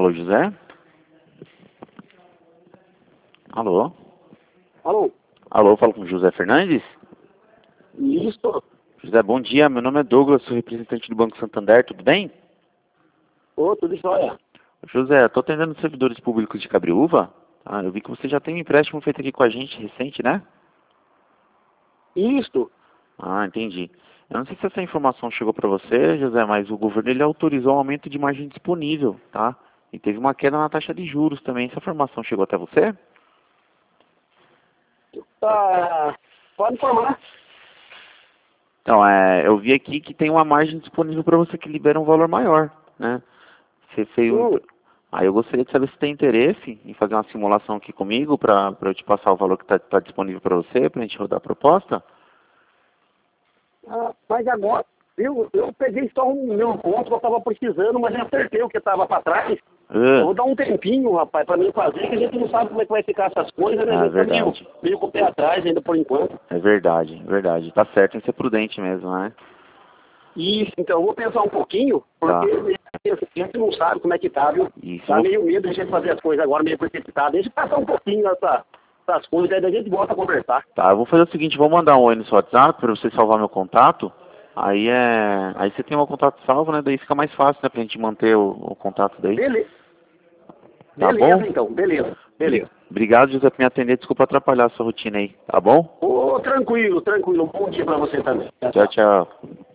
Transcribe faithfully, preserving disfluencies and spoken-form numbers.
Alô, José? Alô? Alô? Alô, falo com José Fernandes? Isso. José, bom dia. Meu nome é Douglas, sou representante do Banco Santander, tudo bem? Ô, tudo jóia. José, estou atendendo servidores públicos de Cabriúva. Ah, eu vi que você já tem um empréstimo feito aqui com a gente, recente, né? Isso. Ah, entendi. Eu não sei se essa informação chegou para você, José, mas o governo ele autorizou um aumento de margem disponível, tá? E teve uma queda na taxa de juros também. Essa informação chegou até você? Tá. Pode informar. Então, é, eu vi aqui que tem uma margem disponível para você que libera um valor maior, né? Você fez um... Hum. Aí eu gostaria de saber se tem interesse em fazer uma simulação aqui comigo para eu te passar o valor que está disponível para você, para a gente rodar a proposta. Ah, mas agora, eu, eu peguei só um meu ponto que eu estava precisando, mas já acertei o que estava para trás. Eu Ah, vou dar um tempinho, rapaz, para mim fazer, que a gente não sabe como é que vai ficar essas coisas, né? A ah, é gente tá meio, verdade. meio com o pé atrás ainda por enquanto. É verdade, é verdade. Tá certo em ser prudente mesmo, né? Isso, então eu vou pensar um pouquinho, porque Tá. a gente não sabe como é que tá, viu? Isso. Dá Vou... meio medo de a gente fazer as coisas agora, meio precipitado. Deixa eu passar um pouquinho essa, essas coisas, aí a gente volta a conversar. Tá, eu vou fazer o seguinte, vou mandar um oi no seu WhatsApp para você salvar meu contato. Aí é. Aí você tem o meu contato salvo, né? Daí fica mais fácil, né, pra gente manter o, o contato daí. Beleza. Tá bom? Beleza, então. Beleza. Bri- Beleza. Obrigado, José, por me atender. Desculpa atrapalhar a sua rotina aí, tá bom? Ô, tranquilo, tranquilo. Bom dia pra você também. Tchau, Tchau, tchau. tchau.